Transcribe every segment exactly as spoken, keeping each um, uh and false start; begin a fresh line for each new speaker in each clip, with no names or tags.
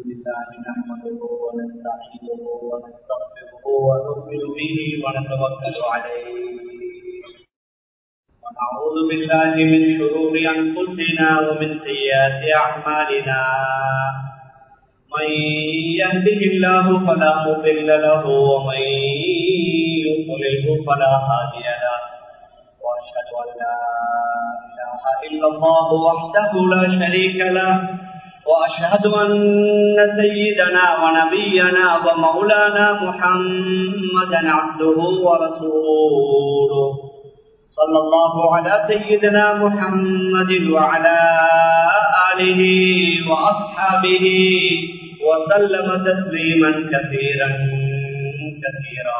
لله نحمده ونستعينه ونستغفره ونؤمن به ونتوكل عليه ونعوذ بالله من شرور أنفسنا ومن سيئات أعمالنا من يهده الله فلا مضل له ومن يضلله فلا هادي له وأشهد أن لا إله إلا الله وحده لا شريك له وأشهد أن سيدنا ونبينا ومولانا محمدا عبده ورسوله صلى الله على سيدنا محمد وعلى آله وأصحابه وسلم تسليما كثيرا كثيرا.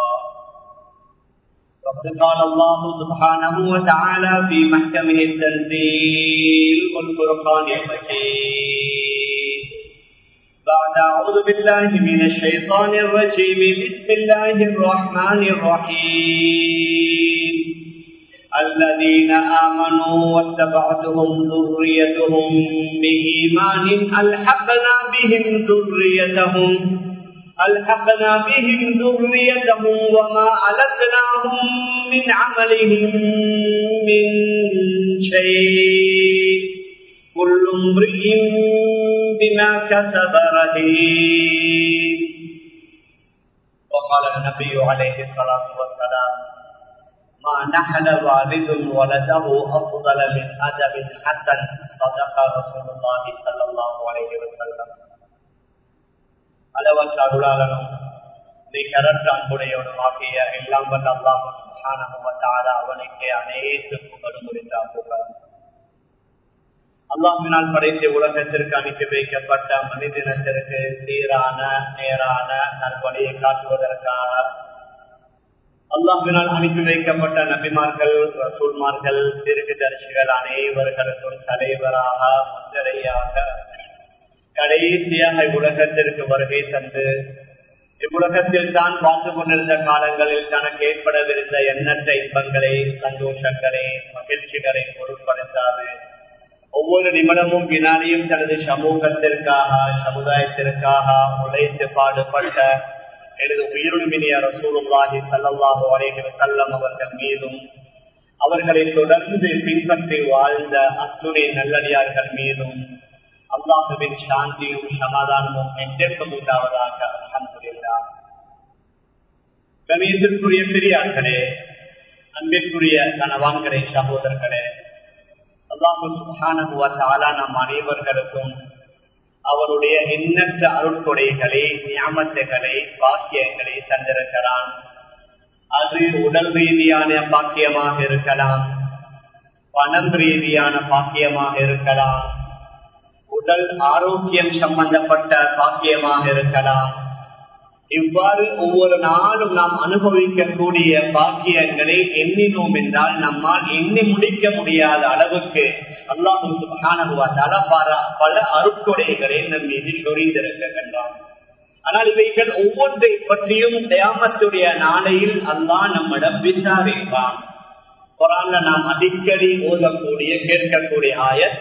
وقد قال الله سبحانه وتعالى في محكمه التنزيل والفرقان المجيد بعد أعوذ بالله من الشيطان الرجيم بسم الله الرحمن الرحيم الذين آمنوا واتبعتهم ذريتهم بإيمان ألحقنا بهم ذريتهم ألحقنا بهم ذريتهم وما ألتناهم من عملهم من شيء كل امرئ بما كسب رهين. وقال النبي عليه الصلاة والسلام ما نحل والد ولده أفضل من أدب حسن صدق رسول الله صلى الله عليه وسلم. அளவற்ற அருளாளனும் நிகரற்ற அன்புடையவனும் ஆகிய எல்லாம் வல்ல அல்லாஹ் சுப்ஹானஹு வ தஆலா அவனுக்கே அனைத்து புகழும் உரித்தாகுக. அல்லாஹ்வினால் படைத்த உலகத்திற்கு அனுப்பி வைக்கப்பட்ட மனிதனத்திற்கு சீரான நேரான நல்வழியை காட்டுவதற்காக அல்லாஹ்வினால் அனுப்பி வைக்கப்பட்ட நபிமார்கள் ரசூல்மார்கள் தீர்க்கதரிசிகள் அனைவர்களுக்கும் தலைவராக முத்திரையாக கடைசியாக உலகத்திற்கு வருகை தந்து இவ்வுலகத்தில் தான் வாழ்ந்து கொண்டிருந்த காலங்களில் தனக்கு ஏற்படவிருந்த எண்ணற்ற இன்பங்களை சந்தோஷங்களை மகிழ்ச்சிகளை பொருட்படுத்தாது ஒவ்வொரு நிமிடமும் வினாடியும் தனது சமூகத்திற்காக சமுதாயத்திற்காக உழைத்து பாடுபட்ட எனது உயிருமினிய ரசூலுல்லாஹி ஸல்லல்லாஹு அலைஹி வஸல்லம் அவர்கள் மீதும் அவர்களை தொடர்ந்து பின்பற்றி வாழ்ந்த அத்துணை நல்லடியார்கள் மீதும் அல்லாஹுவின் சாந்தியும் சமாதானமும் என்றென்றும் உண்டாவதாக அல்ஹம்துலில்லாஹ். கண்ணியத்திற்குரிய பெரியார்களே, அன்பிற்குரிய கணவான்களே, சகோதரர்களே, அல்லாஹ் சுப்ஹானஹு வ தஆலா நம் அனைவர்களுக்கும் அவருடைய எண்ணற்ற அருட்கொடைகளை நியாமத்துகளை பாக்கியங்களை தந்திருக்கிறான். அது உடல் ரீதியான பாக்கியமாக இருக்கலாம், பணம் ரீதியான பாக்கியமாக இருக்கலாம், உடல் ஆரோக்கியம் சம்பந்தப்பட்ட பாக்கியமாக இருக்கலாம். இவ்வாறு ஒவ்வொரு நாளும் நாம் அனுபவிக்கக்கூடிய பாக்கியங்களை எண்ணினோம் என்றால் நம்மால் எண்ணி முடிக்க முடியாத அளவுக்கு அல்லாஹ் சுப்ஹானஹு வ தஆலா பல அருட்கொடைகளை நம் மீது சொரிந்திருக்கின்றான். ஆனால் இவைகள் ஒவ்வொன்றை பற்றியும் கியாமத்துடைய நாளையில் அல்லாஹ் நம்மிடம் விசாரிப்பான். குர்ஆன்ல நாம் அடிக்கடி ஓதக்கூடிய கேட்கக்கூடிய ஆயத்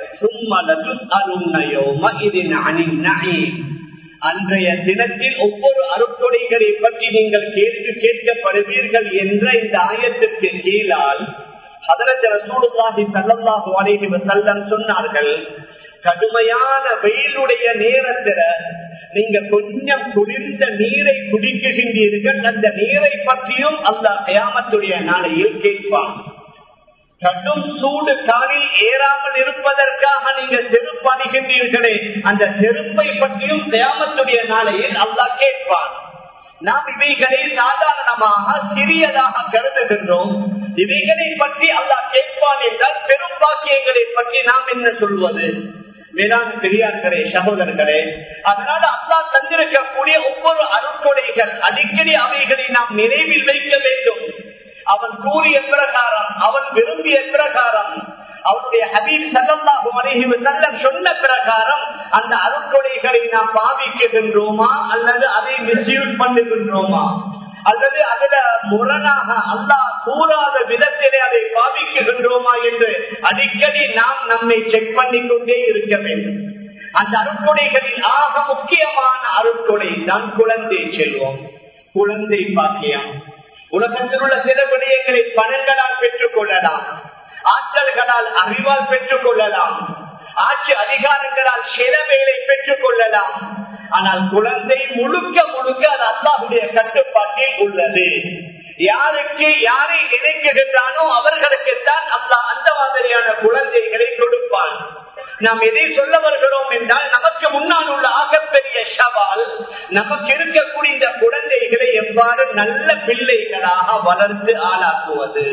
அன்றைய தினத்தில் ஒவ்வொரு அருட்கொடைகளை பற்றி நீங்கள் கேள்வி கேட்கப்படுவீர்கள் என்ற இந்த ஆயத்திற்கு கீழால் ஹதரத் ரசூலுல்லாஹி ஸல்லல்லாஹு அலைஹி வஸல்லம் சொன்னார்கள், கடுமையான வெயிலுடைய நேரத்தில் நீங்க கொஞ்சம் குளிர்ந்த நீரை குடிக்கின்றீர்கள், அந்த நீரை பற்றியும் அல்லாஹ் கியாமத்துடைய நாளையில் கேட்பான். கடும் சூடு காலில் ஏறாமல் இருப்பதற்காக நீங்கள் செருப்பு அணிகின்றீர்களே, அந்த செருப்பை பற்றியும் கியாமத்துடைய நாளையில் அல்லாஹ் கேட்பான். நாம் இவைகளை சாதாரணமாக சிறியதாக கருதுகின்றோம். இவைகளை பற்றி அல்லாஹ் கேட்பான் என்றால் பெரும் பாக்கியங்களை பற்றி நாம் என்ன சொல்வது? மேலான பெரியார்களே, சகோதரர்களே, அதனால அல்லாஹ் தந்திருக்கக்கூடிய ஒவ்வொரு அருட்கொடைகள் அடிக்கடி அவைகளை நாம் நினைவில் வைக்க வேண்டும். அவன் கூறிய பிரகாரம், அவன் விரும்பிய பிரகாரம், அவருடைய ஹபீப் ஸல்லல்லாஹு அலைஹி வஸல்லம் சொன்ன பிரகாரம் அந்த அருட்கொடைகளை நாம் பாவிக்கின்றோமா அல்லது அதை மிஸ்யூஸ் பண்ணுகின்றோமா அல்லது அதுல முரணாக அல்லாஹ் கூறாத விதத்திலே அதை பாவிக்கின்றோமா என்று அடிக்கடி நாம் நம்மை செக் பண்ணிக்கொண்டே இருக்க வேண்டும். அந்த அருட்கொடைகளில் ஆக முக்கியமான அருட்கொடை தான் குழந்தை செல்வம், குழந்தை பாக்கியம். உலகத்தில் உள்ள சில விடயங்களை பணங்களால் பெற்றுக் கொள்ளலாம், ஆற்றல்களால் அறிவால் பெற்றுக் கொள்ளலாம், ஆட்சி அதிகாரங்களால் சில வேலை பெற்றுக் கொள்ளலாம். ஆனால் குழந்தை முழுக்க முழுக்க அது அல்லாஹ்வுடைய கட்டுப்பாட்டில் உள்ளது. யாருக்கு யாரை நினைக்கின்றானோ அவர்களுக்குத்தான் அல்லாஹ் அந்த மாதிரியான குழந்தைகளை கொடுப்பான். நாம் எதை சொல்ல வருகிறோம் என்றால், நமக்கு முன்னால் உள்ள ஆகப்பெரிய சவால் நமக்கு இருக்கக்கூடிய இந்த குழந்தைகளை எவ்வாறு நல்ல பிள்ளைகளாக வளர்த்து ஆளாக்குவது.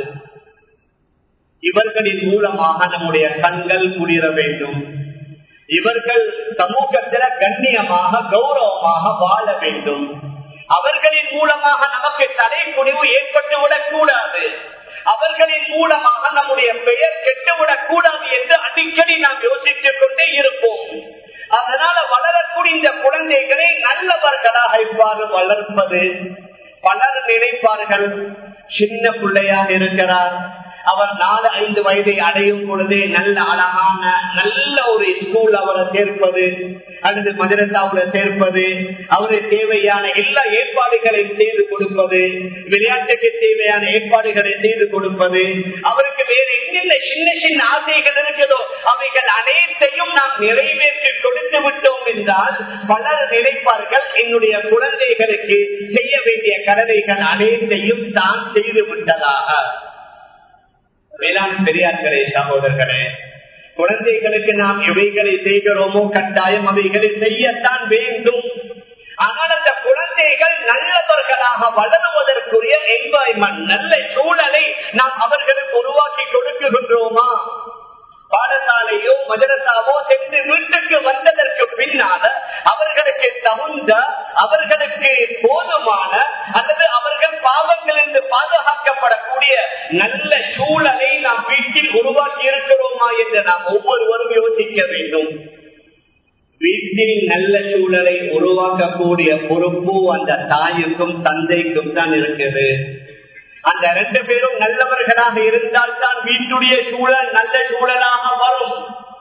இவர்களின் மூலமாக நம்முடைய கண்கள் குளிர வேண்டும். இவர்கள் சமூகத்தில் கண்ணியமாக கௌரவமாக வாழ வேண்டும். அவர்களின் மூலமாக நமக்கு தலை குனிவு ஏற்பட்டுவிடக் கூடாது. அவர்களின் மூலமாக நம்முடைய பெயர் கெட்டுவிடக் கூடாது என்று அடிக்கடி நாம் யோசித்துக் கொண்டே இருப்போம். அதனால வளரக்கூடிய இந்த குழந்தைகளை நல்லவர்களாக இவ்வாறு வளர்ப்பது. பலர் நினைப்பார்கள், சின்ன பிள்ளையாக இருக்கிறார், அவர் நாலு ஐந்து வயதை அடையும் பொழுதே நல்ல அழகான நல்ல ஒரு ஸ்கூல் அவரை சேர்ப்பது அல்லது மதரசாவுல சேர்ப்பது, அவருக்கு தேவையான எல்லா ஏற்பாடுகளையும் செய்து கொடுப்பது, விளையாட்டுக்கு தேவையான ஏற்பாடுகளை செய்து கொடுப்பது, அவருக்கு வேறு என்னென்ன சின்ன சின்ன ஆசைகள் இருக்குதோ அவைகள் அனைத்தையும் நாம் நிறைவேற்றி கொடுத்து விட்டோம் என்றால் பலர் நினைப்பார்கள், என்னுடைய குழந்தைகளுக்கு செய்ய வேண்டிய கடமைகள் அனைத்தையும் தான் செய்து விட்டதாக. வேளாண் பெரியார்களே, சகோதரர்களே, குழந்தைகளுக்கு நாம் எவைகளை செய்கிறோமோ கட்டாயம் அவைகளை செய்யத்தான் வேண்டும். ஆனால் அந்த குழந்தைகள் நல்லவர்களாக வளருவதற்குரிய என்வாய்மெண்ட், நல்ல சூழலை நாம் அவர்களுக்கு உருவாக்கி கொடுக்கின்றோமா? பாடசாலையோ மதரசாவோ சென்று வீட்டுக்கு வந்ததற்கு பின்னால அவர்களுக்கு தகுந்த, அவர்களுக்கு போதுமான அல்லது அவர்கள் பாவங்கள் என்று பாதுகாக்கப்படக்கூடிய நல்ல சூழலை நாம் வீட்டில் உருவாக்கி இருக்கிறோமா என்று நாம் ஒவ்வொருவரும் யோசிக்க வேண்டும். வீட்டில் நல்ல சூழலை உருவாக்கக்கூடிய பொறுப்பு அந்த தாய்க்கும் தந்தைக்கும் தான் இருக்குது. அந்த ரெண்டு பேரும் நல்லவர்களாக இருந்தால் தான் வீட்டுடைய சூழல் நல்ல சூழலாக வரும்.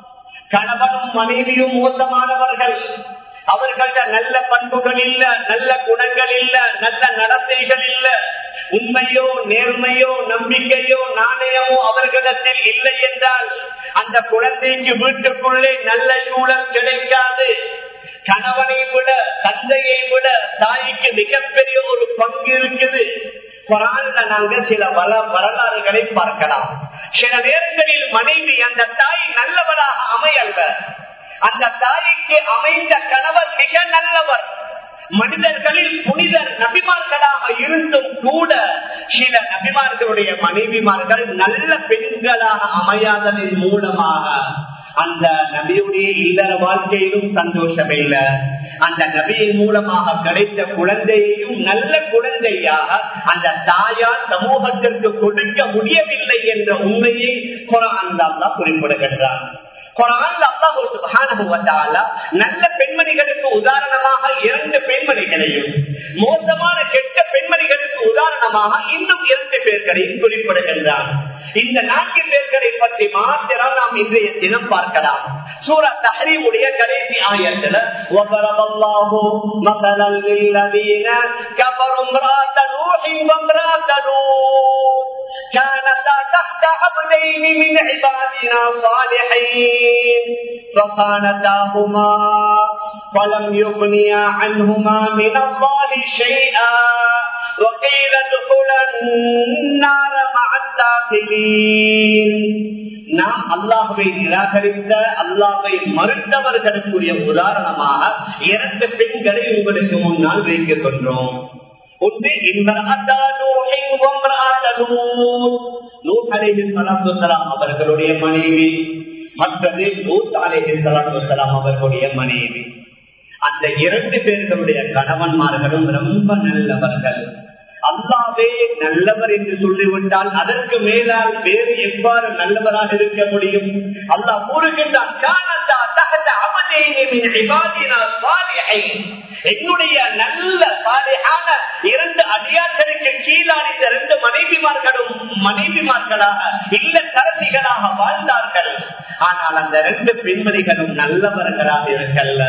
கணவனும் மனைவியும் மோசமானவர்கள், அவர்கள்ட்ட நல்ல பண்புகள் இல்ல, நல்ல குணங்கள் இல்ல, நல்ல நடத்தைகள் இல்ல, உண்மையோ நேர்மையோ நம்பிக்கையோ நாணயமோ அவர்களிடத்தில் இல்லை என்றால் அந்த குழந்தைக்கு வீட்டுக்குள்ளே நல்ல சூழல் கிடைக்காது. கணவனை விட தந்தையை விட தாய்க்கு மிகப்பெரிய ஒரு பங்கு இருக்குது. குர்ஆன்ல நாங்கள் சில வள வரலாறுகளை பார்க்கலாம். சில நேரங்களில் மனைவி அந்த தாய் நல்லவராக அமையல்ல, அந்த தாய்க்கு அமைந்த கணவர் மிக நல்லவர். மனிதர்களில் புனிதர் நபிமார்களாக இருந்தும் கூட சில நபிமார்களுடைய மனைவிமார்கள் நல்ல பெண்களாக அமையாததன் மூலமாக அந்த நபியுடைய இல்லற வாழ்க்கையிலும் சந்தோஷம் இல்லை. அந்த நபியின் மூலமாக கிடைத்த குழந்தையையும் நல்ல குழந்தையாக அந்த தாயார் சமூகத்திற்கு கொடுக்க முடியவில்லை என்ற உண்மையை குர்ஆன் அல்லாஹ் குறிப்பிடுகின்றார். குர்ஆன் அல்லாஹ் சுப்ஹானஹு வ தஆலா நல்ல பெண்மணிகளுக்கு உதாரணமாக இரண்டு பெண்மணிகளையும், மோசமான கெட்ட பெண்மணிகளுக்கு உதாரணமாக இன்னும் இரண்டு பேர்களையும் குறிப்பிடுகின்றார். இந்த நான்கு பேர்களை பற்றி மாத்திரம் நாம் இன்றைய தினம் பார்க்கலாம். சூரா தஹ்ரீமுடைய கடைசி ஆயத்துல வஸரபல்லாஹு மஸலல் லில்லதீன கஃபரு இம்ராஅத நூஹ் வ இம்ராஅத லூத் كانتا تحت عبدين من عبادنا صالحين فخانتاهما فلم يغنيا عنهما من الله شيئا وقيل ادخلا النار مع الداخلين. நாம் அல்லாஹ்வை நிராகரித்த, அல்லாஹ்வை மறுத்தவர்களுக்குரிய உதாரணமாக இரண்டு பெண்களை உங்களுக்கு முன்னால் வைத்துக் கொண்டோம். ஒன்று அவர்களுடைய மனைவி, மற்றது லூத் அலைஹிஸ்ஸலாத்து வஸ்ஸலாம் அவர்களுடைய மனைவி. அந்த இரண்டு பேர்களுடைய கணவன்மார்களும் ரொம்ப நல்லவர்கள். அல்லாஹ்வே நல்லவர் என்று சொல்லிவிட்டால் அதற்கு மேலால் வேறு எவ்வாறு நல்லவராக இருக்க முடியும்? அல்லாஹ் கூறுகின்றான், கானதா தஹத அபதைனி மின் இபாதினா என்னுடைய நல்ல சாலிஹான இரண்டு அடியார்களுக்கு கீழான இந்த இரண்டு மனைவிமார்களும் மனைவிமார்களாக இல்ல கரசிகளாக வாழ்ந்தார்கள். ஆனால் அந்த ரெண்டு பெண்மணிகளும் நல்லவர்களாக இருக்கல்ல.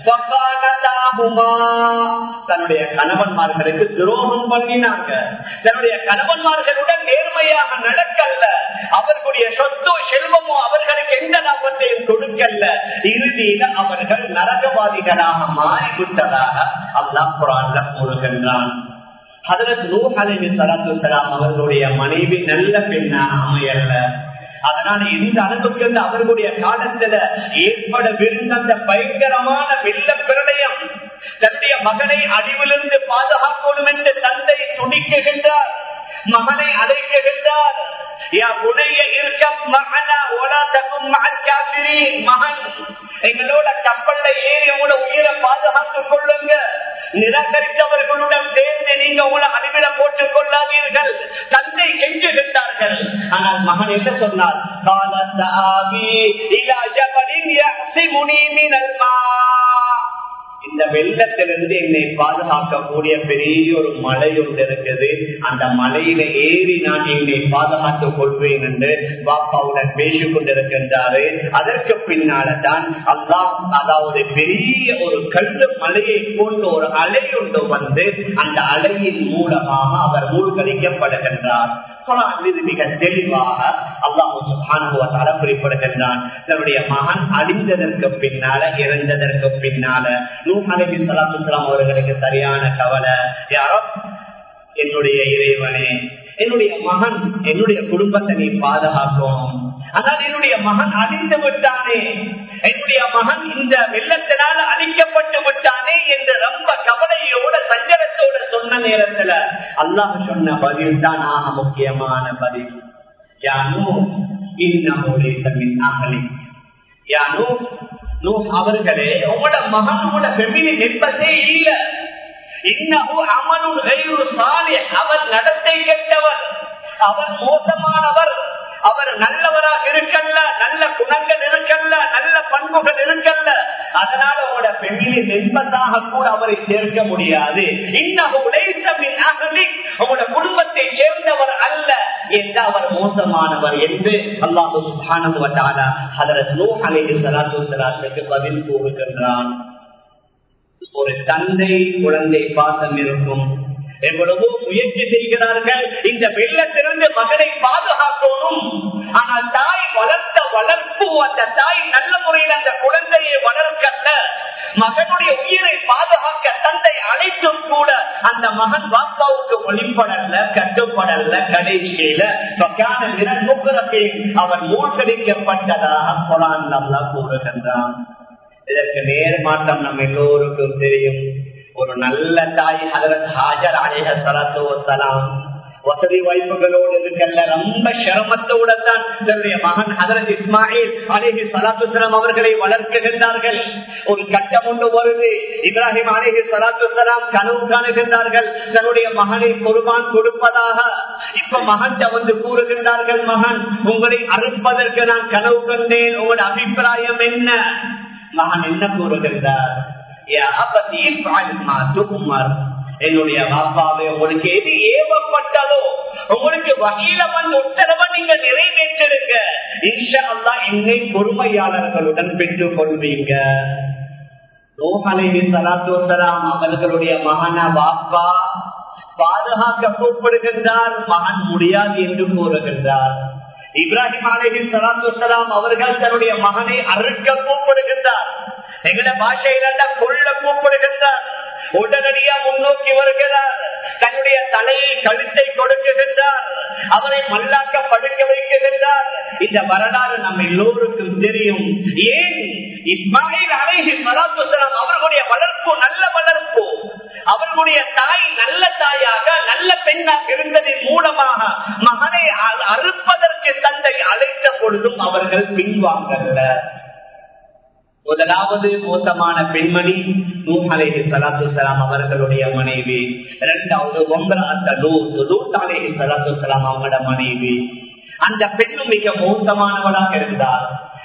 தன்னுடைய கணவன்மார்களுக்கு துரோகம் பண்ணினாங்க. தன்னுடைய கணவன்மார்களுடன் நேர்மையாக நடக்கல்ல. அவர்களுடைய சொத்தோ செல்வமோ அவர்களுக்கு எந்த லாபத்தையும் கொடுக்கல்ல. இறுதியில அவர்கள் நரகவாதிகளாக மாறிவிட்டதாக அல்லாஹ் குர்ஆன்ல கூறுகின்றான். ஹஜ்ரத் நூஹ் அலைஹிஸ்ஸலாத்து வஸ்ஸலாம் அவர்களுடைய மனைவி நல்ல பெண்ணாக அமையல்ல. அதனால எந்த அளவுக்கு அவர்களுடைய காலத்துல ஏற்படவிருந்த அந்த பயங்கரமான வெள்ள பிரளயம் தன்னுடைய மகனை அழிவிலிருந்து பாதுகாக்கணும் என்று தந்தை துடிக்குகின்றார். மகனை அழைக்குகின்றார். மகன் எங்களோட கப்பல்ல ஏறி உங்களோட உயிரை பாதுகாத்துக் கொள்ளுங்க. நிராகரித்தவர்களுடன் சேர்ந்து நீங்க உங்களை அடிவிட போட்டுக் கொள்ளாதீர்கள். தந்தை கெஞ்சுகின்றார்கள். ஆனால் மகன் என்ன சொன்னார்? இந்த வெள்ளத்திலிருந்து என்னை பாதுகாக்கக்கூடிய பெரிய ஒரு மலை ஒன்று இருக்குது. அந்த மலையில ஏறி நான் என்னை பாதுகாத்துக் கொள்வேன் என்று பாப்பாவுடன் பேசிக் கொண்டிருக்கின்றாரு. அதற்கு பின்னால தான் அல்லாஹ் அதாவது பெரிய ஒரு கல்லு மலையை போன்ற ஒரு அலை ஒன்று வந்து அந்த அலையின் மூலமாக அவர் மூழ்கடிக்கப்படுகின்றார். மிக தெளிவாக அல்லாஹ் சுப்ஹானஹு வ தஆலா குறிப்பிடுகின்றான். தன்னுடைய மகன் அழிந்ததற்கு பின்னால இறந்ததற்கு பின்னால நூஹ் அலைஹிஸ்ஸலாத்து வஸ்ஸலாம் அவர்களுக்கு சரியான கவலை. யாரோ என்னுடைய இறைவனே, என்னுடைய மகன் என்னுடைய குடும்பத்தை நீ பாதுகாக்கும். ஆனால் என்னுடைய மகன் அழிந்து விட்டானே, என்னுடைய மகன் இந்த வெள்ளத்தினால் அழிக்கப்பட்டு விட்டானே என்று ரொம்ப கவலையோட சஞ்சலத்தோட சொன்ன நேரத்துல அல்லாஹ் சொன்ன பதில் தான் ஆக முக்கியமான பதில். யானோ இன்னமுடைய தம்மின் அகலி, யானோ நூஹ் அவர்களே, உங்களோட மகனோட பெமினி நிற்பதே இல்லை. இன்னமும் அமனும் கைரு சாலிஹ், அவர் நடத்தை கெட்டவர், அவர் மோசமானவர், அவர் நல்லவராக இருக்கல்ல, நல்ல குணங்கள் இருக்கல்ல, நல்ல பண்புகள் இருக்கல்ல. அதனால உங்களோட பெண்ணிலை நென்பதாக கூட அவரை சேர்க்க முடியாது. இன்னமும் உங்களோட குடும்பத்தை சேர்ந்தவர் அல்ல என்று அவர் மோசமானவர் என்று அல்லாஹ் சுப்ஹானஹு வ தஆலா ஹஜ்ரத் நூஹ் அலைஹிஸ்ஸலாத்து வஸ்ஸலாமுக்கு பதில் கூறுகின்றான். ஒரு தந்தை குழந்தை பாசம் இருக்கும். எவ்வளவோ முயற்சி செய்கிறார்கள் இந்த வெள்ளத்திலிருந்து மகனை பாதுகாக்கணும். ஆனால் தாய் வளர்த்த வளர்ப்பு, அந்த தாய் நல்ல முறையில் அந்த குழந்தையை வளர்க்கல்ல. மகனுடைய உயிரை பாதுகாக்க தந்தை அழைத்தும் கூட அந்த மகன் பாப்பாவுக்கு ஒளிப்படல்ல, கட்டுப்படல்ல. கடைசியில அவன் மூழ்கடிக்கப்பட்டதாக குர்ஆன் அல்லாஹ் கூறுகின்றான். இதற்கு நேர் மாற்றம் நம்ம எல்லோருக்கும் தெரியும். ஒரு நல்ல தாய் ஹஜ்ரத் ஹாஜர் அலைஹிஸ்ஸலாத்து வஸ்ஸலாம் வசதி வாய்ப்புகளோடு இருக்கல்ல, ரொம்ப சிரமத்தோட தான் தன்னுடைய மகன் ஹஜ்ரத் இஸ்மாயில் அலைஹிஸ்ஸலாத்து வஸ்ஸலாம் அவர்களை வளர்க்குகின்றார்கள். ஒரு கட்டம் ஒன்று வருது. இப்ராஹிம் அலைஹிஸ்ஸலாத்து வஸ்ஸலாம் கனவு காணுகின்றார்கள் தன்னுடைய மகனை குர்பான் கொடுப்பதாக. இப்ப மகன் வந்து கூறுகின்றார்கள், மகன் உங்களை அறுப்பதற்கு நான் கனவு கண்டேன், உங்களோட அபிப்பிராயம் என்ன? மகன் என்ன கூறுகின்றார்? என்னுடைய பாப்பாவை உங்களுக்கு எது ஏவப்பட்டதோ உங்களுக்கு வகையில வந்து உத்தரவை நீங்க நிறைவேற்றிருங்க. இன்ஷா அல்லாஹ் என்னை பொறுமையாளர்களுடன் பெற்றுக் கொள்வீங்க. நூஹ் அலைஹிஸ்ஸலாத்து வஸ்ஸலாம் அவர்களுடைய மகன பாப்பா பாதுகாக்க கூப்பிடுகின்றார். மகன் முடியாது என்று கூறுகின்றார். இப்ராஹிம் அலைஹிஸ்ஸலாத்து வஸ்ஸலாம் அவர்கள் தன்னுடைய மகனை அறுக்க கூப்பிடுகின்றார். எங்கட பாஷையில கொள்ள கூப்பிடுகின்றார். உடனடியா முன்னோக்கி வருகிறார். தன்னுடைய தலையை கழுத்தை கொடுக்குகின்றார். அவரை மல்லாக்க படுக்க வைக்குகின்றார். இந்த வரலாறு நம்ம எல்லோருக்கும் தெரியும். ஏன் இஸ்மாயில் அலைஹிஸ்ஸலாத்து வஸ்ஸலாம் அவர்களுடைய வளர்ப்பு நல்ல வளர்ப்பு, அவர்களுடைய தாய் நல்ல தாயாக நல்ல பெண்ணாக இருந்ததன் மூலமாக மகனை அறுப்பதற்கு தந்தை அழைத்த பொழுதும் அவர்கள் பின்வாங்கல்ல. முதலாவது மோசமான பெண்மணி நூஹ் அலைஹிஸ்ஸலாத்து வஸ்ஸலாம் அவர்களுடைய மனைவி. இரண்டாவது ஒம்பராத்த லூத், லூத் அலைஹிஸ்ஸலாத்து வஸ்ஸலாம் அவங்களோட மனைவி. அந்த பெண்ணும் மிக மோசமானவளாக இருந்தார்.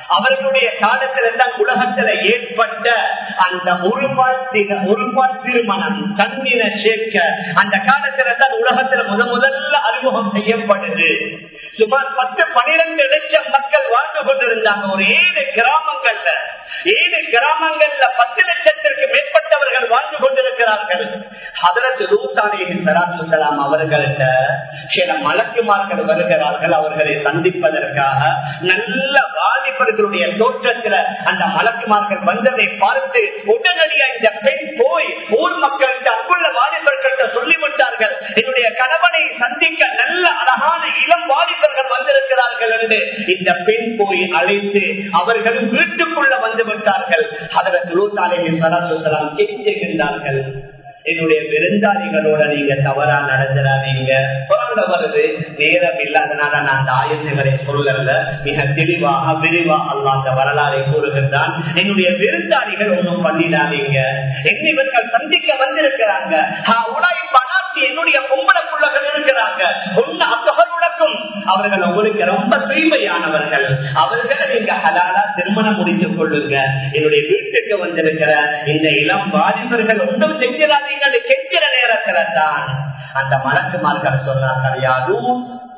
அவர்களுடைய காலத்தில் தான் உலகத்தில் ஏற்பட்ட அந்த ஒருபால் ஒருபால் திருமணம் கண்ணின சேர்க்க அந்த காலத்தில் தான் உலகத்தில் முத முதல்ல அறிமுகம் செய்யப்படுது. சுமார் பத்து பனிரெண்டு லட்சம் மக்கள் வாழ்ந்து கொண்டிருந்தாங்க ஒரு ஏழு கிராமங்கள்ல. ஏழு கிராமங்கள்ல பத்து லட்சத்திற்கு மேற்பட்டவர்கள் வாழ்ந்து கொண்டிருக்கிறார்கள். ஹதரத் லூத் அலைஹிஸ்ஸலாம் அவர்கள்ட்ட சில மலக்குமார்கள் வருகிறார்கள் அவர்களை சந்திப்பதற்காக. நல்ல வாலிபர்களுடைய தோற்றத்தில் அந்த மலக்குமார்கள் வந்ததை பார்த்து உடனடியாக இந்த பெண் போய் ஊர் மக்களுக்கு அங்குள்ள வாலிபர்கள்ட்ட சொல்லிவிட்டார்கள், என்னுடைய கணவனை சந்திக்க நல்ல அழகான இளம் வாலிபர்கள் வந்திருக்கிறார்கள் என்று இந்த பெண் போய் அழைத்து அவர்கள் வீட்டுக்குள்ள வந்து விட்டார்கள். ஹதரத் லூத் அலைஹிஸ்ஸலாம் கெஞ்சுகின்றார்கள், என்னுடைய விருந்தாளிகளோட நீங்க தவறா நடந்துடாதீங்க. குரான்ல வருது, நேரம் இல்லாதனால நான் அந்த ஆயத்துகளை சொல்லல, மிக தெளிவாக விரிவா அல்லாஹ் அந்த வரலாறை கூறுகின்றான். என்னுடைய விருந்தாளிகள் ஒன்றும் பண்ணிடாதீங்க, இவர்கள் சந்திக்க வந்திருக்கிறாங்க, என்னுடைய பொம்பளக்குள்ளகள் இருக்கிறாங்க, ஒன்னு அத்தகருடக்கும் அவர்கள் உங்களுக்கு ரொம்ப தூய்மையானவர்கள், அவர்களை நீங்க ஹலாலா திருமணம் முடித்துக் கொள்ளுங்க. என்னுடைய வீட்டுக்கு வந்திருக்கிற இந்த இளம் வாலிபர்கள் ஒன்றும் செஞ்சிடாதீங்க கெஞ்சிற நேரத்துல தான் அந்த மலக்குமார்கள் சொன்னார்கள், யாரும்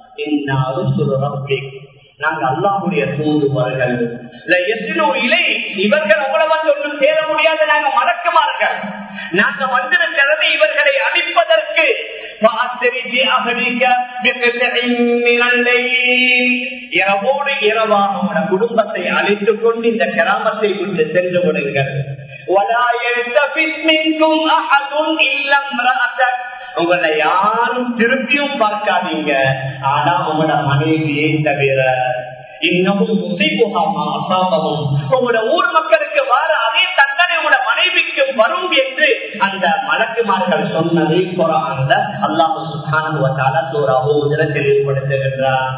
நாங்க அல்லாஹ்வுடைய தூதுவர்கள், இவர்கள் உங்களை வந்து ஒன்றும் சேர முடியாது, நாங்க மலக்குமார்கள், நாங்க வந்திருக்கிறது இவர்களை அழிப்பதற்கு. இரவோடு இரவாக குடும்பத்தை அழைத்துக் கொண்டு இந்த கிராமத்தை விட்டு சென்று விடுங்கள். உங்களை யாரும் திருப்பியும் பார்க்காதீங்க, ஆனா உங்களோட மனைவியை தவிர. இன்னமும் உங்களோட ஊர் மக்களுக்கு வர அதே தண்டனை உங்களோட மனைவிக்கு வரும் என்று அந்த மலக்குமார்கள் சொன்னதை குர்ஆன்ல அல்லாஹ் சுப்ஹானஹு வ தஆலா சூரா ஹூத்ல தெளிவுபடுத்துகின்றார்.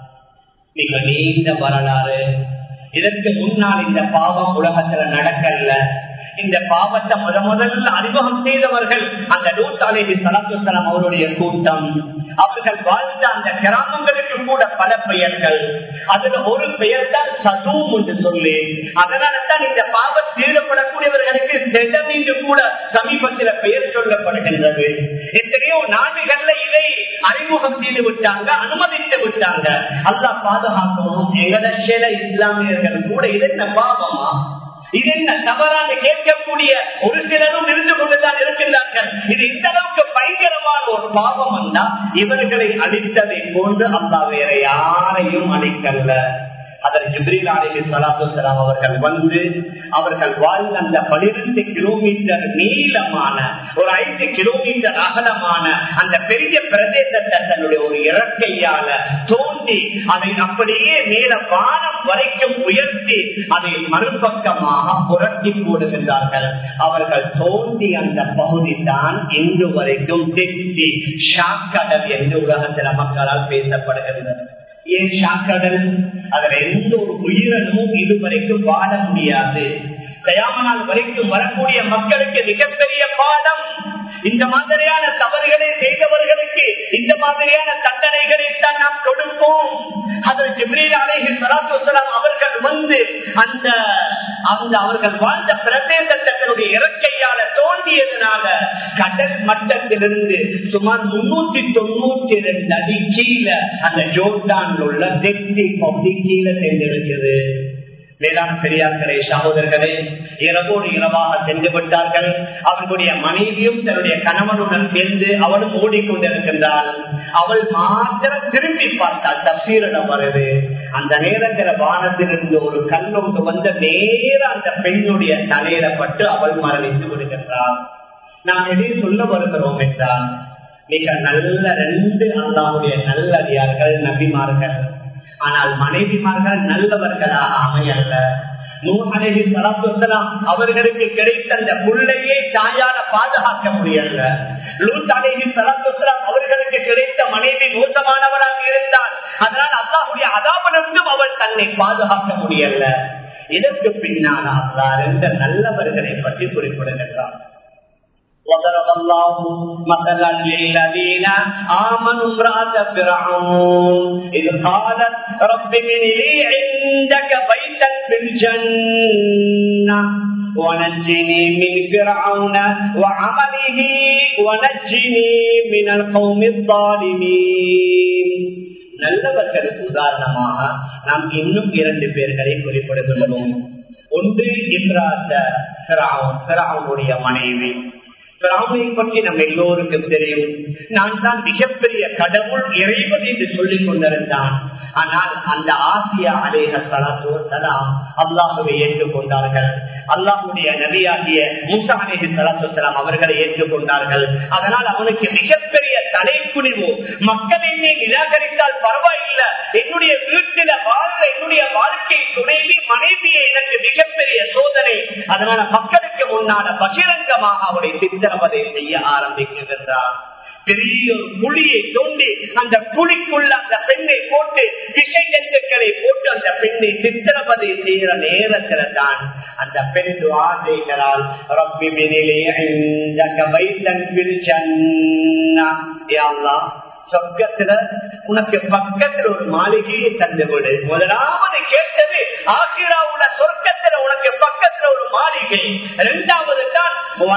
மிக நீண்ட வரலாறு. இதற்கு முன்னால் இந்த பாவம் உலகத்துல நடக்கல. இந்த பாவத்தை முத முதல்ல அறிமுகம் செய்தவர்கள் அந்த லூத் அலைஹிஸ்ஸலாம் அவருடைய கூட்டம். அவர்கள் வாழ்ந்த அந்த கிராமங்களுக்கு கூட பல பெயர்கள், அதுல ஒரு பெயர் தான் சதூம் என்று சொல்லி, அதனால தான் இந்த பாவம் தீர்க்கப்படக்கூடியவர்களுக்கு செடம் என்று கூட சமீபத்தில் பெயர் சொல்லப்படுகின்றது. எத்தனையோ நாடுகள்ல இதை அறிமுகம் செய்து விட்டாங்க, அனுமதித்து விட்டாங்க. அல்லாஹ் பாதுகாக்கணும். எங்கட சில இஸ்லாமியர்கள் கூட இது என்ன பாவமா, இது என்ன தவறான கேட்கக்கூடிய ஒரு சிலரும் இருந்து கொண்டுதான் இருக்கின்றார்கள். இது இந்த அளவுக்கு பயங்கரமான ஒரு பாவம் வந்தா இவர்களை அழித்ததை போன்று அல்லாஹ் வேற யாரையும் அழிக்கல்ல. அதற்கு ஜிப்ரீல் அலைஹிஸ்ஸலாம் அவர்கள் வந்து அவர்கள் வாழ்ந்த அந்த பன்னிரண்டு கிலோமீட்டர் நீளமான ஒரு ஐந்து கிலோமீட்டர் அகலமான அந்த பெரிய பிரதேசத்தை தன்னுடைய ஒரு இறக்கையால தோண்டி அதை அப்படியே மேல வானம் வரைக்கும் உயர்த்தி அதை மறுபக்கமாக புரட்டி போடுகின்றார்கள். அவர்கள் தோண்டி அந்த பகுதி தான் இன்று வரைக்கும் தெற்றி ஷாக்கடல் என்று உலகத்தில் மக்களால் பேசப்படுகின்றது. ஏன் ஷாக்கடல்? அதுல எந்த ஒரு உயிரினமும் இதுவரைக்கும் வாழ முடியாது. கயாமனால் வரைக்கும் வரக்கூடிய மக்களுக்கு மிகப்பெரிய பாடம். இந்த மாதிரியான தவறுகளை செய்தவர்களுக்கு இந்த மாதிரியான தண்டனைகளை தான் நாம் கொடுப்போம். அதில் ஜிப்ரீல் அலைஹிஸ்ஸலாம் அவர்கள் வந்து அந்த அந்த அவர்கள் வாழ்ந்த பிரதேசத்தினுடைய இறக்கையால தோண்டியதனால கடல் மட்டத்திலிருந்து சுமார் முன்னூத்தி தொண்ணூத்தி இரண்டு அடி கீழே அந்த ஜோர்டான் உள்ள தெற்கு பகுதி கீழே சென்றிருக்கிறது. வேளாண் பெரியார்களே, சகோதரர்களே, இரவோடு இரவாக சென்று விட்டார்கள். அவர்களுடைய மனைவியும் தன்னுடைய கணவனுடன் சேர்ந்து அவளும் ஓடிக்கொண்டிருக்கின்றாள். அவள் மாத்திரம் திரும்பி பார்த்தாள். தப்சீரிடம் வருது, அந்த நேரத்தில் வானத்திலிருந்து ஒரு கல்லொன்று வந்த நேர அந்த பெண்ணுடைய தலையில பட்டு அவள் மரணித்து விடுகின்றாள். நாம் எதை சொல்ல வருகிறோம் என்றால், மிக நல்ல ரெண்டு அல்லாஹ்வுடைய நல்லடியார்கள் நபிமார்கள். ஆனால் மனைவிமார்கள் நல்லவர்களாக அமையல்ல. நூஹ் அலைஹிஸ்ஸலாம் அவர்களுக்கு கிடைத்த அந்த புள்ளையை தாயால பாதுகாக்க முடியல. லூத் அலைஹிஸ்ஸலாம் அவர்களுக்கு கிடைத்த மனைவி மோசமானவளாக இருந்தால் அதனால் அல்லாஹ்வுடைய அதாபிலிருந்தும் அவள் தன்னை பாதுகாக்க முடியல. இதற்கு பின்னால் அல்லாஹ் ரெண்டு நல்லவர்களை பற்றி குறிப்பிடுகின்றார். وضرب الله مثلا للذين آمنوا امرأة فرعون إذ قالت رب ابن لي عندك بيتا في الجنة ونجني من فرعون وعمله ونجني من القوم الظالمين. நல்லவர்களுக்கு உதாரணமாக நாம் இன்னும் இரண்டு பேர்களை குறிப்பிடுகின்றோம். ஒன்று இம்ராத்த ஃபிரௌனுடைய மனைவி. பிராமணை பற்றி நம்ம எல்லோருக்கும் தெரியும். நான் தான் மிகப்பெரிய கடவுள் இறைவன் என்று சொல்லிக் கொண்டிருந்தான். ஆனால் அந்த ஆசியா அலைஹி ஸலாத்து வஸலாம் அல்லாஹ்வை ஏற்றுக்கொண்டார்கள். அல்லாஹ்வுடைய நபியாகிய மூசா அலைஹி ஸலாத்து வஸலாம் அவர்களை ஏற்றுக்கொண்டார்கள். அதனால் அவனுக்கு மிகப்பெரிய தலைக்குனிவு. மக்கள் என்னை நிராகரித்தால் பரவாயில்லை, என்னுடைய வீட்டில வாழ்ற என்னுடைய வாழ்க்கை துணைவி மனைவியை எனக்கு மிகப்பெரிய சோதனை. அதனால மக்களுக்கு முன்னால பகிரங்கமாக அவரை சித்திரவதை செய்ய ஆரம்பிக்கின்றார். பெரிய ஒரு குழியை தோண்டி அந்த குழிக்குள்ள அந்த பெண்ணை போட்டு விஷ ஜந்துக்களை போட்டு அந்த பெண்ணை சித்திரவதை செய்கிற நேரத்தில் தான் அந்த பெண் துஆ செய்கிறாள். ரப்பி பினிலி இந்தக பைத்தன் ஃபில் ஜன்னah, யா அல்லாஹ் சொர்க்கத்துல உனக்கு பக்கத்துல ஒரு மாளிகையை தந்து விடு. முதலாவது கேட்டது ஆகிராவுல சொர்க்கத்துல உனக்கு பக்கத்துல ஒரு மாளிகை. இரண்டாவது தான்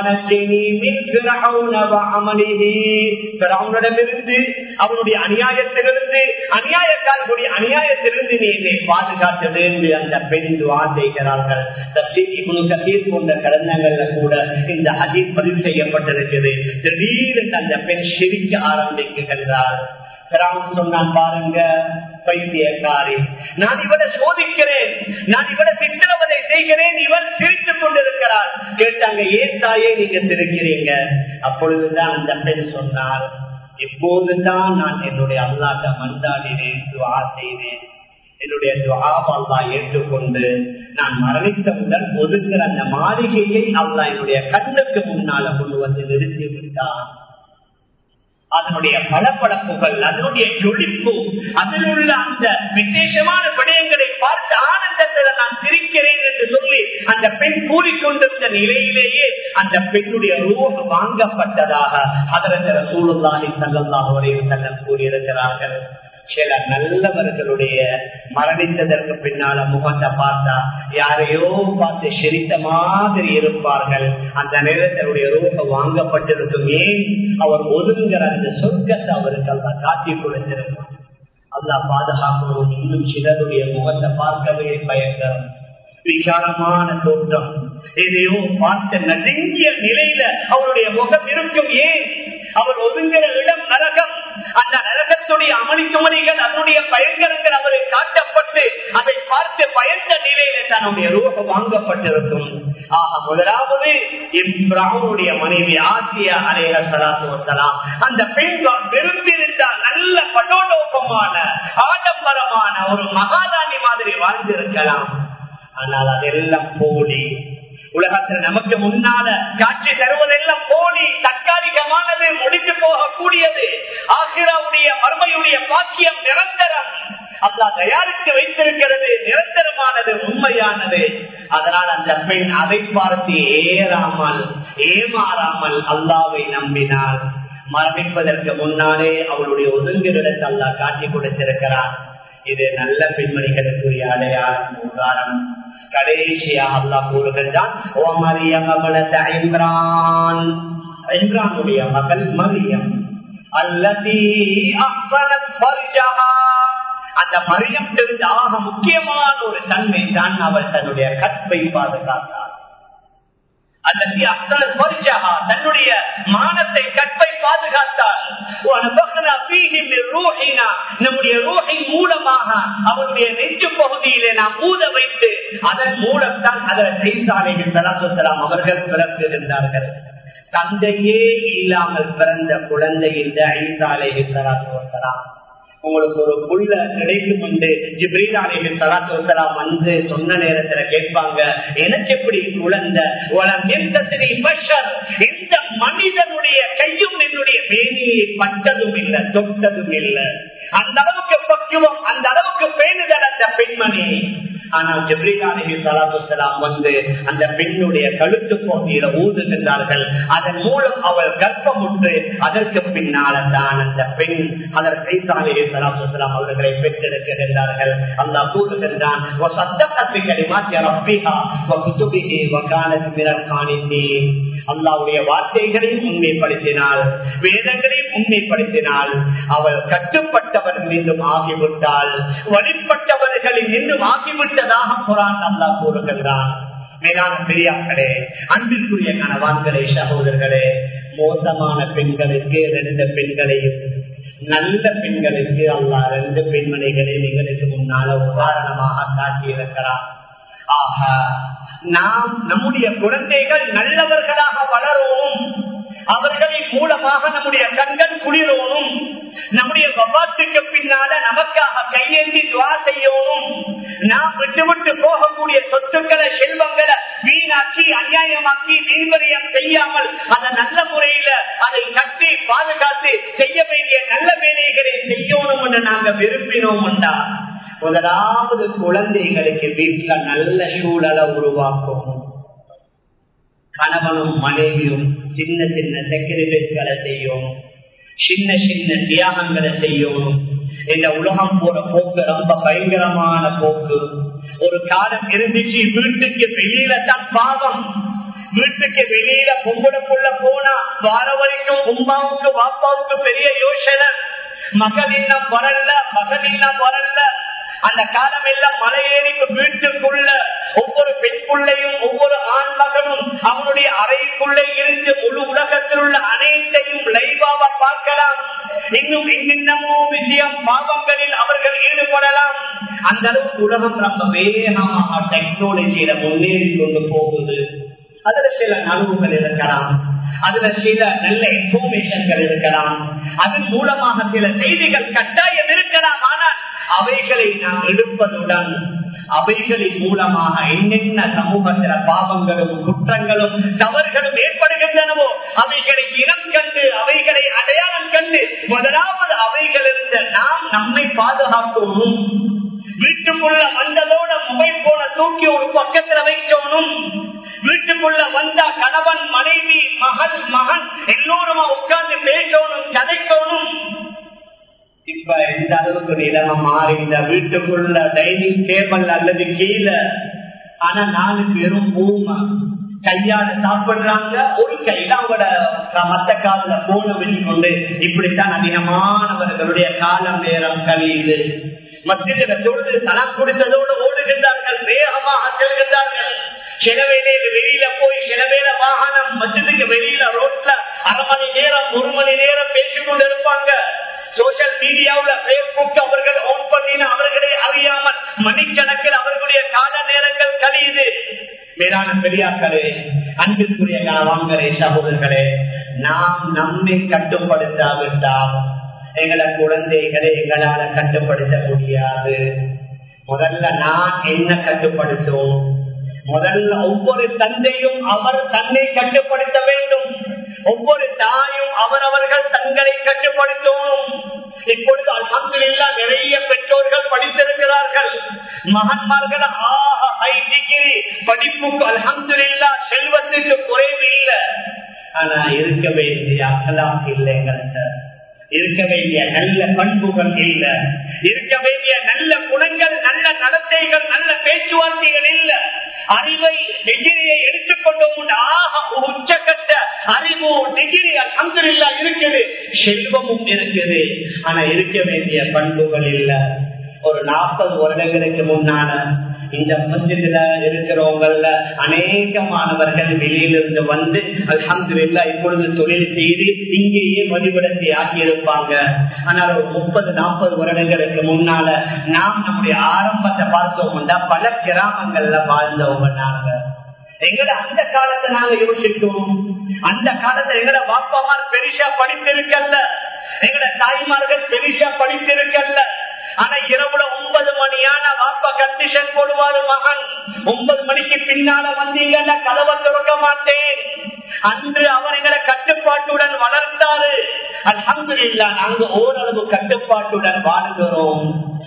பிறவுனிடமிருந்து அவனுடைய அநியாயத்திலிருந்து அநியாயக்காரர்களுடைய அநியாயத்திலிருந்து நீ என்னை பாதுகாத்தது என்று அந்த பெண் துஆ செய்கிறார்கள். தஃசீர் போன்ற கடந்தங்கள்ல கூட இந்த ஹதீஸ் பதிவு செய்யப்பட்டிருக்கிறது. திடீரென்று அந்த பெண் சிரிக்க ஆரம்பிக்கின்றார். சொன்னான், பாருங்க பைத்தியக்காரி, நான் இவரை சோதிக்கிறேன், நான் இவரை சித்திரவதை செய்கிறேன், இவர் சிரித்துக் கொண்டிருக்கிறார். கேட்டாங்க, ஏன் தாயே நீங்க சிரிக்கிறீங்க? அப்பொழுதுதான் அந்த பெண் சொன்னார், இப்போதுதான் நான் என்னுடைய அல்லாஹ்ட மன்றாடினேன், துஆ செய்தேன். என்னுடைய துஆவை அல்லாஹ் ஏற்றுக்கொண்டு நான் மரணித்தவுடன் ஒதுங்கிற அந்த மாளிகையை அல்லாஹ் என்னுடைய கண்ணுக்கு முன்னால கொண்டு வந்து நிறுத்தி விட்டான். அதனுடைய பளபளப்புகள், அதனுடைய ஜொலிப்பு, அதில் உள்ள அந்த விசேஷமான விடயங்களை பார்த்து ஆனந்தத்தில் நான் சிரிக்கிறேன் என்று சொல்லி அந்த பெண் கூறிக்கொண்டிருந்த நிலையிலேயே அந்த பெண்ணுடைய ரூஹ் வாங்கப்பட்டதாக ஹதரத் ரசூலுல்லாஹி ஸல்லல்லாஹு அலைஹி வஸல்லம் கூறியிருக்கிறார்கள். சில நல்லவர்களுடைய மரணித்ததற்கு பின்னால முகத்தை பார்த்தா யாரையோ பார்த்து சிரித்த மாதிரி இருப்பார்கள். அந்த நேரத்தினுடைய ரூஹ வாங்கப்பட்டிருக்கும். ஏன்? அவர் ஒதுங்குகிற அந்த சொர்க்கத்தை அவருக்கு அல்லாஹ் காட்டி கொடுத்திருப்பார். அல்லாஹ் பாதுகாக்கணும். இன்னும் சிலருடைய முகத்தை பார்க்கவே பயங்கரம், விசாலமான தோற்றம், எதையோ பார்த்த நடுங்கிய நிலையில அவருடைய முகம் இருக்கும். ஏன்? அவர் ஒதுங்கிற இடம் நரகம். அந்த நரகத்துடைய அமளி துமணிகள், அதனுடைய பயங்கரங்கள் அவரை காட்டப்பட்டு அதை பார்த்து பயந்த நிலையில தன்னுடைய ரூஹ வாங்கப்பட்டிருக்கும். ஆக முதலாவது இப்ராஹிமுடைய மனைவி ஆசியா அலைஹி ஸலாத்து வஸலாம் அந்த பெண்கள் விரும்பியிருந்தால் நல்ல படோடோபமான ஆடம்பரமான ஒரு மகாராணி மாதிரி வாழ்ந்திருக்கலாம். ஆனால் அதெல்லாம் போலி. உலகத்தில் நமக்கு முன்னால காட்சி தருவதெல்லாம் போலி, தற்காலிகமானது, முடித்து போகக்கூடியது. ஆகிராவுடைய மர்மையுடைய பாக்கியம் நிரந்தரம். அல்லாஹ் தயாரித்து வைத்திருக்கிறது, நிரந்தரமானது, உண்மையானது. அதனால் அந்த பெண் அதை பார்த்து ஏறாமல் ஏமாறாமல் அல்லாஹ்வை நம்பினார். மரணிப்பதற்கு முன்னாலே அவளுடைய ஒதுங்கிடத்தை அல்லாஹ் காட்டி கொடுத்திருக்கிறார். இது நல்ல பெண்மணிகளுக்குரிய அடையாளம், உதாரணம். கடைசியாக அல்லாஹ் கூறுகின்றான், ஓ மரியம் அபலத இம்ரான், இம்ரானுடைய மகள் மரியம், அல்லதி அஹ்ஸனத் ஃபர்ஜஹா, அந்த மரியம் தெரிந்த ஆக முக்கியமான ஒரு தன்மை தான் அவள் தன்னுடைய கற்பை பாதுகாத்தார். அல்லதி அஹ்ஸனத் ஃபர்ஜஹா, தன்னுடைய மானத்தை, கற்பை பாதுகாத்தார். வனஃபக்னா ஃபீஹி மின் ரூஹினா, நம்முடைய ரூஹின் மூலமாக அவருடைய நெஞ்சு பகுதியிலே நாம் ஊத வைத்து அதன் மூலம் தான் ஹஜ்ரத் ஈசா அலைஹிஸ்ஸலாத்து வஸ்ஸலாம் அவர்கள் பிறந்திருந்தார்கள். தந்தையே இல்லாமல் பிறந்த குழந்தை இந்த ஈசா அலைஹிஸ்ஸலாத்து வஸ்ஸலாம். உங்களுக்கு ஒரு புள்ள கிடைக்கும் என்று ஜிப்ரீல் அலைஹிஸ்ஸலாத்து வஸ்ஸலாம் வந்து சொன்ன நேரத்துல கேட்பாங்க, எனக்கு எப்படி குழந்தை? இந்த மனிதனுடைய கையும் என்னுடைய மேனியை பட்டதும் இல்லை, தொட்டதும் இல்லை. அந்த அளவுக்கு பக்குவம், அந்த அளவுக்கு பேணுதல் அந்த பெண்மணி. ஆனால் ஜிப்ரீல் அலைஹிஸ்ஸலாத்து வஸ்ஸலாம் வந்து அந்த பெண்ணுடைய கழுத்து பகுதியில ஊதுகின்றார்கள். அதன் மூலம் அவள் கர்ப்பமுற்று அதற்கு பின்னால தான் அந்த பெண் ஹஜ்ரத் ஈசா அலைஹிஸ்ஸலாத்து வஸ்ஸலாம் அவர்களை பெற்றெடுக்கின்றார்கள். அல்லாஹ் கூறுகின்றான், வஸத்தகத் பிகலிமாத்தி ரப்பிஹா வகுதுபிஹி வகானத் மினல் கானிதீன். அல்லாஹ்வுடைய வார்த்தைகளையும் உண்மைப்படுத்தினாள், வேதங்களையும் உண்மைப்படுத்தினாள். அவள் கட்டுப்பட்டவர் மீண்டும் ஆகிவிட்டாள், வழிபட்டவர்களின் மீண்டும் ஆகிவிட்டதாக குர்ஆன் அல்லாஹ் கூறுகின்றான். மேலான பெரியார்களே, அன்பிற்குரிய கணவான்களே, சகோதரர்களே, மோசமான பெண்களுக்கு ரெண்டு பெண்களையும் நல்ல பெண்களுக்கு அல்லாஹ் ரெண்டு பெண்மணிகளை எங்களுக்கு முன்னால உதாரணமாக காட்டியிருக்கிறார். ஆக நாம் நம்முடைய குழந்தைகள் நல்லவர்களாக வளரவும், அவர்களின் மூலமாக நம்முடைய கண்கள் குளிரணும், நம்முடைய வபாத்துக்கு பின்னால நமக்காக கையேந்தி துவா செய்யணும். நாம் விட்டு விட்டு போகக்கூடிய சொத்துக்களை செல்வங்களை வீணாக்கி அநியாயமாக்கி வீண்வரியம் செய்யாமல் அதை நல்ல முறையில அதை கட்டி பாதுகாத்து செய்ய வேண்டிய நல்ல வேலைகளை செய்யணும் என்று நாங்க விரும்பினோம் என்றா, முதலாவது குழந்தைகளுக்கு வீட்டுல நல்ல சூழலை உருவாக்கும். கணவனும் மனைவியும் சின்ன சின்ன செக்ரிஃபைஸ்களை செய்யும், சின்ன சின்ன தியாகங்களை செய்யும். இந்த உலகம் போற போக்கு ரொம்ப பயங்கரமான போக்கு. ஒரு காலம் இருந்துச்சு, வீட்டுக்கு வெளியில தான் பாவம். வீட்டுக்கு வெளியில பொம்பளைக்குள்ள போனா வார வரைக்கும் உமாவுக்கு பாப்பாவுக்கு பெரிய யோசனை. மகன் இன்னும் வரல, மகன் இன்னும் வரல. அந்த காலம் எல்லாம் மலையேறி வீட்டுக்குள்ள ஒவ்வொரு பெண்குள்ளையும் ஒவ்வொரு ஆண் மகனும் அவனுடைய அறைக்குள்ளே இருந்து முழு உலகத்தில் உள்ள அனைத்தையும் லைவாக பார்க்கலாம். இன்னும் என்னென்னமோ விஷயம் பாவங்களில் அவர்கள் ஈடுபடலாம். அந்த அளவுக்கு உலகம் ரொம்ப வேகமாக டெக்னாலஜியில முன்னேறி கொண்டு போகுது. அதுல சில நலவுகள் இருக்கலாம், அதுல சில நல்ல இன்ஃபர்மேஷன்கள் இருக்கலாம், அதன் மூலமாக சில செய்திகள் கட்டாயம் இருக்கலாம். ஆனால் அவைகளை நாம் எடுப்பதுடன் அவைகளின் மூலமாக என்னென்ன சமூகத்தில பாவங்களும் குற்றங்களும் தவறுகளும் ஏற்படுகின்றனவோ அவைகளை இனம் கண்டு அவைகளை அடையாளம் கண்டு முதலாவது அவைகள் இருந்த நாம் நம்மை பாதுகாக்கணும். வீட்டுக்குள்ள வந்ததோட மொபைல் போன தூக்கி ஒரு பக்கத்துல வைக்கணும். வீட்டுக்குள்ள வந்தா கணவன் மனைவி மகன் மகன் எல்லோருமா உட்கார்ந்து பேசணும், கதைக்கணும். இப்ப எந்த அளவுக்கு நிலைமை மாறி இந்த வீட்டுக்குள்ள டைனிங் டேபிள் அல்லது கீழே ஆனா நாலு பேரும் பூமா கையால சாப்பிடுறாங்க. ஒரு கையில அவங்களோட மத்த கால போன வெளிக்கொண்டு இப்படித்தான் அதிகமானவர்களுடைய காலம் நேரம் கழியுது. மத்தியில தொழுது தனம் குடித்ததோடு ஓடுகின்றார்கள், வேகமாக செல்கின்றார்கள். சில வேலையில வெளியில போய் சில வேலை வாகனம் மத்தியத்துக்கு வெளியில ரோட்ல அரை மணி நேரம் ஒரு மணி நேரம் பேசிக்கொண்டு இருப்பாங்க. சோசியல் மீடியாவுல பேஸ்புக் அவர்கள் ஓன் பண்ணின அவர்களை அறியாமல் மணிக்கணக்கில் அவர்களுடைய கால நேரங்கள் கழியுது. மேலான பெரியார்களே, அன்பிற்குரிய கணவான்களே, சகோதரர்களே, நாம் நம்மை கட்டுப்படுத்தாவிட்டால் எங்களை குழந்தைகளை எங்களால கட்டுப்படுத்த முடியாது. முதல்ல நான் என்ன கட்டுப்படுத்தும்? முதல்ல ஒவ்வொரு தந்தையும் அவர் தன்னை கட்டுப்படுத்த வேண்டும். ஒவ்வொரு தாயும் அவரவர்கள் தங்களை கட்டுப்படுத்தணும். இப்பொழுது அல்ஹம்துலில்லாஹ் நிறைய பெற்றோர்கள் படித்திருக்கிறார்கள். மகன்மார்கள் ஆக ஹை டிகிரி படிப்புக்கு அல்ஹம்துலில்லாஹ் செல்வத்திற்கு குறைவு இல்லை. ஆனா இருக்க வேண்டிய அகலாக் இல்லைங்கிறத, இருக்க வேண்டிய நல்ல பண்புகள் இல்ல, இருக்க வேண்டிய நல்ல குணங்கள், நல்ல நடத்தைகள், நல்ல பேச்சுவார்த்தைகள் இல்ல. அறிவை டிகிரியை எடுத்துக்கொண்டோம், ஆக உச்சகட்ட அறிவு டிகிரி அல்ஹம்துலில்லாஹ் இருக்குது, செல்வமும் இருக்குது. ஆனா இருக்க வேண்டிய பண்புகள் இல்ல. ஒரு நாற்பது வருடங்களுக்கு முன்னால இந்த மஸ்ஜிதுல இருக்கிறவங்கள அநேகமானவர்கள் வெளியிலிருந்து வந்து அல்ஹம்துலில்லாஹ் இப்பொழுது தொழில் செய்து இங்கேயே மதிவிடத்தை ஆகியிருப்பாங்க. ஆனால் ஒரு முப்பது நாற்பது வருடங்களுக்கு முன்னால நாம் நம்முடைய ஆரம்பத்தை பார்த்தோம்னா பல கிராமங்கள்ல வாழ்ந்தவங்க நாங்க. எங்கட அந்த காலத்தை நாங்க யோசிக்கிறோம். அந்த காலத்துல எங்கட பாப்பாமார் பெரிசா படித்திருக்கல்ல, எங்கட தாய்மார்கள் பெரிசா படித்திருக்கல்ல. ஆனா இரவுல ஒன்பது மணியான வாப்பா கண்டிஷன் போடுவாரு, மகன் ஒன்பது மணிக்கு பின்னால வந்தீங்கன்னா கதவை திறக்க மாட்டேன். அன்று அவர் எங்களை கட்டுப்பாட்டுடன் வளர்த்தாரு. அல்ஹம்துலில்லாஹ் நாங்க ஓரளவு கட்டுப்பாட்டுடன் வாழ்கிறோம்.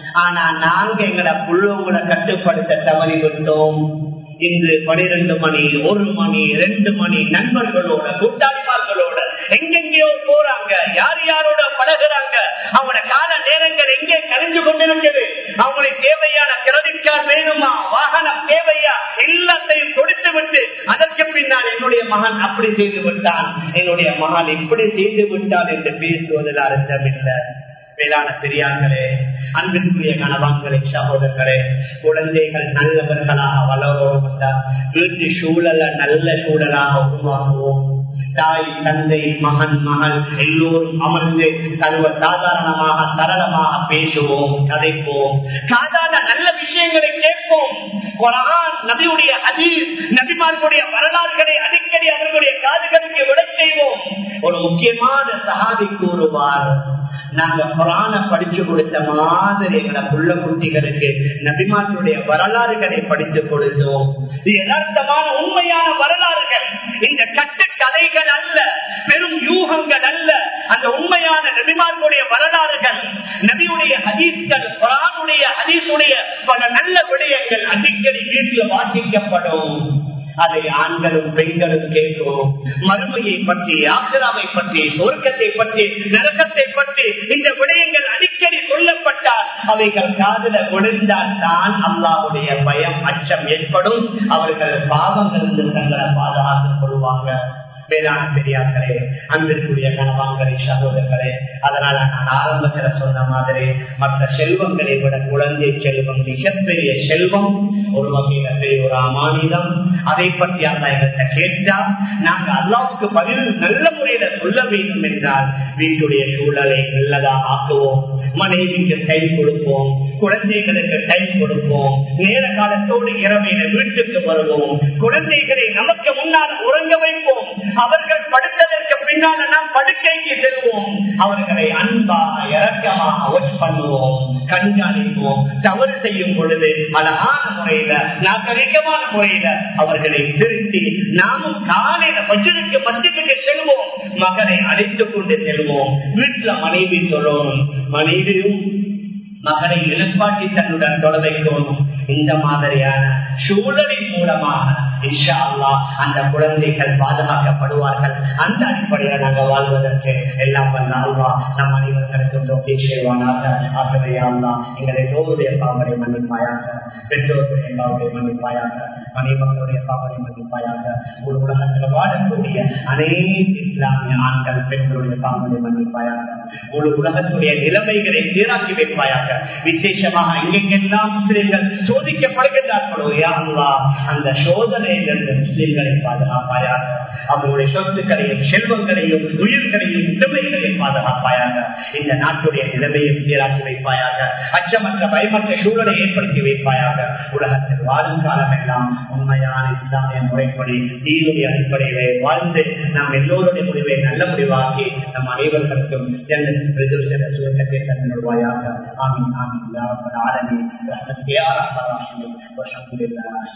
ஆனா நாங்க எங்கட புள்ளவங்களை கட்டுப்படுத்த தவறி விட்டோம். இன்று பனிரெண்டு மணி, ஒரு மணி, ரெண்டு மணி நண்பர்களோட கூட்டாளிமார்களோட எங்கெங்கயோ போறாங்க, யார் யாரோட பழகுறாங்க. அவங்களோட கால நேரங்கள் எங்கே கழிஞ்சு கொண்டிருக்கிறது. அவங்களுக்கு தேவையான கிரெடிட் கார்டு வேணுமா, வாகனம் தேவையா, எல்லாத்தையும் கொடுத்து விட்டு அதற்கு பின்னால் என்னுடைய மகன் அப்படி செய்து விட்டான், என்னுடைய மகன் இப்படி செய்து விட்டான் என்று பேசுவதில் அர்த்தமில்லை. மேலான பெரியார்களே, அன்பிற்குரிய கணவான்களே, சகோதரர்களே, குழந்தைகள் நல்லவர்களாக வளரோம் என்றால் வீட்டு சூழலை நல்ல சூழலாக உருவாக்குவோம். தாய், தந்தை, மகன், மகள் எல்லோரும் அமர்ந்து சர்வ சாதாரணமாக சரளமாக பேசுவோம், கதைப்போம், சாதாரண நல்ல விஷயங்களை கேட்போம். குர்ஆன், நபியுடைய ஹதீஸ், நபிமார்களுடைய வரலாறுகளை அடிக்கடி அவர்களுடைய காதுகளுக்கு விடச் செய்வோம். ஒரு முக்கியமான சஹாபி கூறுவார், நாங்க குர்ஆனை படிச்சு கொடுத்த மாதிரி எங்களை புள்ள குட்டிகளுக்கு நபிமார்களுடைய வரலாறுகளை படித்து கொடுத்தோம். இது யதார்த்தமான உண்மையான வரலாறுகள், இந்த கட்டு கதைகள் அல்ல, பெரும் யூகங்கள் அல்ல. அந்த உண்மையான நபிமார்களுடைய வரலாறுகள், நபியுடைய ஹதீஸ்கள், குர்ஆனுடைய ஹதீஸுடைய பல நல்ல விடயங்கள் அடிக்கடி வீட்டில் வாசிக்கப்படும். அதை ஆண்களும் பெண்களும் கேட்கிறோம். மறுமையை பற்றி, ஆசிராவை பற்றி, சொர்க்கத்தை பற்றி, நரகத்தை பற்றி இந்த விடயங்கள் அடிக்கடி சொல்லப்பட்டால் அவைகள் காதுல விழுந்தால் தான் அல்லாஹ்வுடைய பயம், அச்சம் ஏற்படும். அவர்கள் பாவங்களிலிருந்து தங்களை பாதுகாத்துக் கொள்வாங்க. வேளாண் பெரியார்களே, அன்பிற்குரிய கணவான்களே, சகோதரர்களே, அதனால நான் ஆரம்பத்தில் சொன்ன மாதிரி மற்ற செல்வங்களை விட குழந்தை செல்வம் மிகப்பெரிய செல்வம். ஒரு வகையில பெரிய ஒரு அமானிதம். அதை பற்றி அல்லா எங்கள்கிட்ட கேட்டா நாங்க அல்லாவுக்கு பதில் நல்ல முறையில சொல்ல வேண்டும் என்றால் வீட்டுடைய சூழலை நல்லதாக ஆக்குவோம். மனைவிக்கு டைம் கொடுப்போம், குழந்தைகளுக்கு டைம் கொடுப்போம், நேர காலத்தோடு இரவையில வீட்டுக்கு வருவோம், குழந்தைகளை நமக்கு முன்னால் உறங்க வைப்போம். அவர்கள் படுத்ததற்கு பின்னால் நாம் படுக்கைக்கு செல்வோம். அவர்களை அன்பாக இரக்கமாக வாட்ச் பண்ணுவோம், கண்காணிப்போம். தவறு செய்யும் பொழுது அழகான முறையில, நாகரிகமான முறையில அவர்களை திருத்தி நாமும் காலையில பஜ்ருக்கு மத்தியத்துக்கு செல்வோம். மகனை அழைத்துக் கொண்டு செல்வோம். வீட்டுல மனைவி சொல்லணும், மனைவியும் மகனை எழுப்பாட்டி தன்னுடன் தொடர்பைக்கணும். இந்த மாதிரியான சூழலின் மூலமாக இன்ஷா அல்லாஹ் அந்த குழந்தைகள் பாதுகாக்கப்படுவார்கள். அந்த அடிப்படையில் நாங்கள் வாழ்வதற்கு எல்லாம் வல்ல அல்லாஹ் நம் அனைவர்களுக்கும் தோல்வி செய்வானாக. ஆகவே அல்லாஹ் எங்களை எல்லோருடைய பாவனை மன்னிப்பாயாக, பெற்றோருடைய பாவனை மன்னிப்பாயாக, மனைவர்களுடைய பாவனை மன்னிப்பாயாக. ஒரு உலகத்தில் வாழக்கூடிய அனைத்து இஸ்லாமிய ஆண்கள் பெண்களுடைய பாவனை மன்னிப்பாயாக. ஒரு உலகத்துடைய நிலைமைகளை சீராக்கி வைப்பாயாக. விசேஷமாக எங்கெங்கெல்லாம் முஸ்லிம்கள் சோதிக்கப்படுகின்றார்களோ யா அல்லாஹ் அந்த சோதனையிலிருந்து முஸ்லிம்களை பாதுகாப்பாயாக. அவர்களுடைய சொத்துக்களையும் செல்வங்களையும் உயிர்களையும் நிலைமைகளையும் பாதுகாப்பாயாக. இந்த நாட்டுடைய நிலைமையும் சீராக்கி வைப்பாயாக. அச்சமற்ற பயமற்ற சூழலை ஏற்படுத்தி வைப்பாயாக. உலகத்தில் வாழும் காலம் எல்லாம் உண்மையான இஸ்லாமிய முறைப்படி தீனுடைய அடிப்படையிலே வாழ்ந்து நாம் எல்லோருடைய முடிவை நல்ல முடிவாக்கி நம் அனைவர்களுக்கும் சுவர்க்கத்தை தன்னுள்வாயாக. ஆமீன் ஆமீன் யா ரப்பல் ஆலமீன்.